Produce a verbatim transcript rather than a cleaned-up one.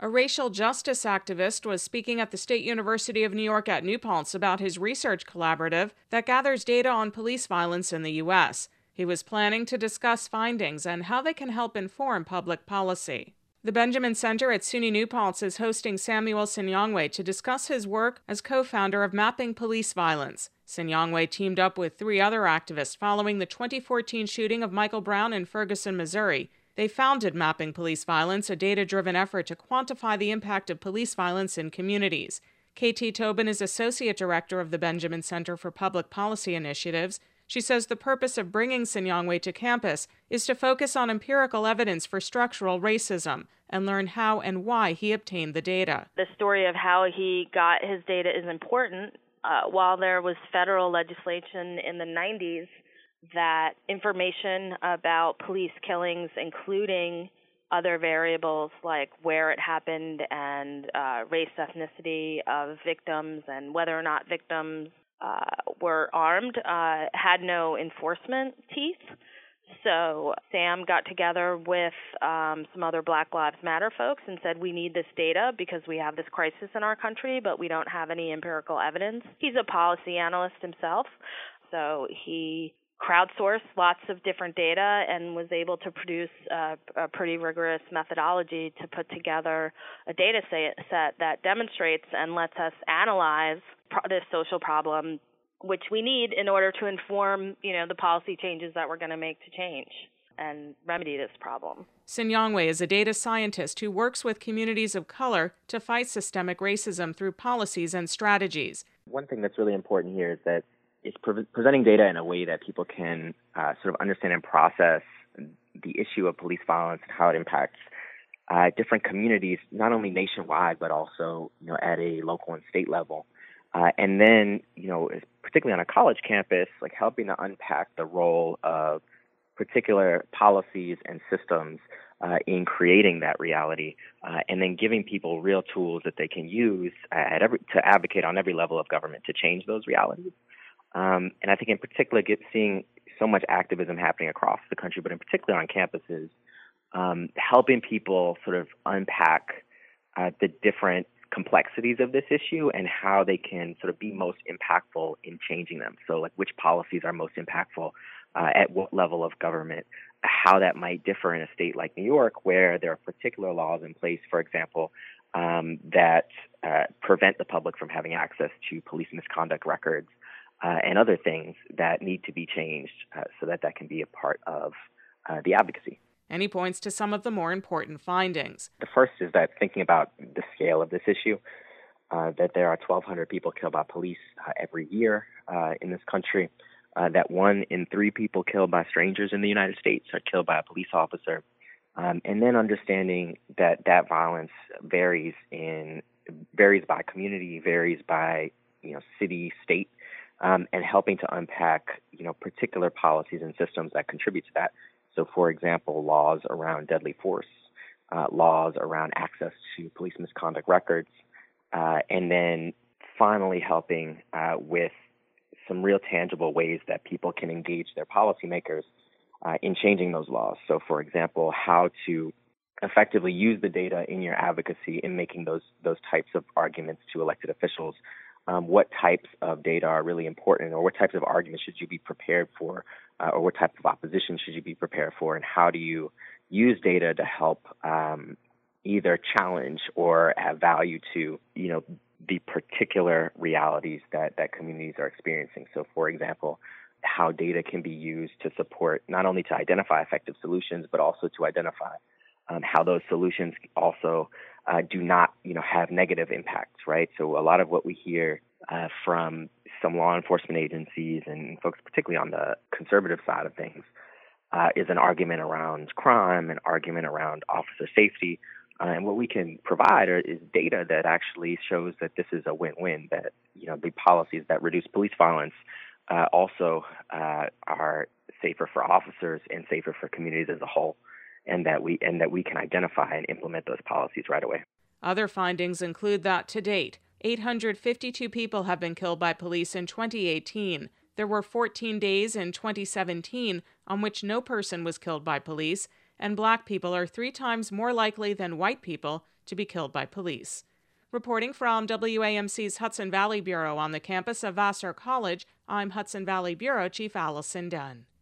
A racial justice activist was speaking at the State University of New York at New Paltz about his research collaborative that gathers data on police violence in the U S. He was planning to discuss findings and how they can help inform public policy. The Benjamin Center at SUNY New Paltz is hosting Samuel Sinyangwe to discuss his work as co-founder of Mapping Police Violence. Sinyangwe teamed up with three other activists following the twenty fourteen shooting of Michael Brown in Ferguson, Missouri. They founded Mapping Police Violence, a data-driven effort to quantify the impact of police violence in communities. Katie Tobin is Associate Director of the Benjamin Center for Public Policy Initiatives. She says the purpose of bringing Sinyangwe to campus is to focus on empirical evidence for structural racism and learn how and why he obtained the data. The story of how he got his data is important. Uh, while there was federal legislation in the nineties that information about police killings, including other variables like where it happened and uh, race, ethnicity of victims and whether or not victims uh, were armed, uh, had no enforcement teeth. So Sam got together with um, some other Black Lives Matter folks and said, we need this data because we have this crisis in our country, but we don't have any empirical evidence. He's a policy analyst himself, so he crowdsourced lots of different data and was able to produce a, a pretty rigorous methodology to put together a data set that demonstrates and lets us analyze pro- this social problem, which we need in order to inform, you know, the policy changes that we're going to make to change and remedy this problem. Sinyangwe is a data scientist who works with communities of color to fight systemic racism through policies and strategies. One thing that's really important here is that it's pre- presenting data in a way that people can uh, sort of understand and process the issue of police violence and how it impacts uh, different communities, not only nationwide, but also, you know, at a local and state level. Uh, and then, you know, particularly on a college campus, like helping to unpack the role of particular policies and systems uh, in creating that reality, uh, and then giving people real tools that they can use at every, to advocate on every level of government to change those realities. Um, and I think in particular, get, seeing so much activism happening across the country, but in particular on campuses, um, helping people sort of unpack uh, the different complexities of this issue and how they can sort of be most impactful in changing them. So like which policies are most impactful uh, at what level of government, how that might differ in a state like New York, where there are particular laws in place, for example, um, that uh, prevent the public from having access to police misconduct records uh, and other things that need to be changed uh, so that that can be a part of uh, the advocacy. And he points to some of the more important findings. The first is that thinking about the scale of this issue, uh, that there are twelve hundred people killed by police uh, every year uh, in this country, uh, that one in three people killed by strangers in the United States are killed by a police officer, um, and then understanding that that violence varies in varies by community, varies by you know city, state, um, and helping to unpack you know particular policies and systems that contribute to that. So, for example, laws around deadly force, uh, laws around access to police misconduct records, uh, and then finally helping uh, with some real tangible ways that people can engage their policymakers uh, in changing those laws. So, for example, how to effectively use the data in your advocacy in making those those types of arguments to elected officials. Um, what types of data are really important, or what types of arguments should you be prepared for, uh, or what type of opposition should you be prepared for, and how do you use data to help um, either challenge or add value to, you know, the particular realities that, that communities are experiencing. So, for example, how data can be used to support, not only to identify effective solutions, but also to identify um, how those solutions also Uh, do not, you know, have negative impacts, right? So a lot of what we hear uh, from some law enforcement agencies and folks, particularly on the conservative side of things, uh, is an argument around crime, an argument around officer safety. Uh, and what we can provide are, is data that actually shows that this is a win-win, that, you know, the policies that reduce police violence uh, also uh, are safer for officers and safer for communities as a whole. And that we and that we can identify and implement those policies right away. Other findings include that to date, eight hundred fifty-two people have been killed by police in twenty eighteen. There were fourteen days in twenty seventeen on which no person was killed by police, and black people are three times more likely than white people to be killed by police. Reporting from W A M C's Hudson Valley Bureau on the campus of Vassar College, I'm Hudson Valley Bureau Chief Allison Dunn.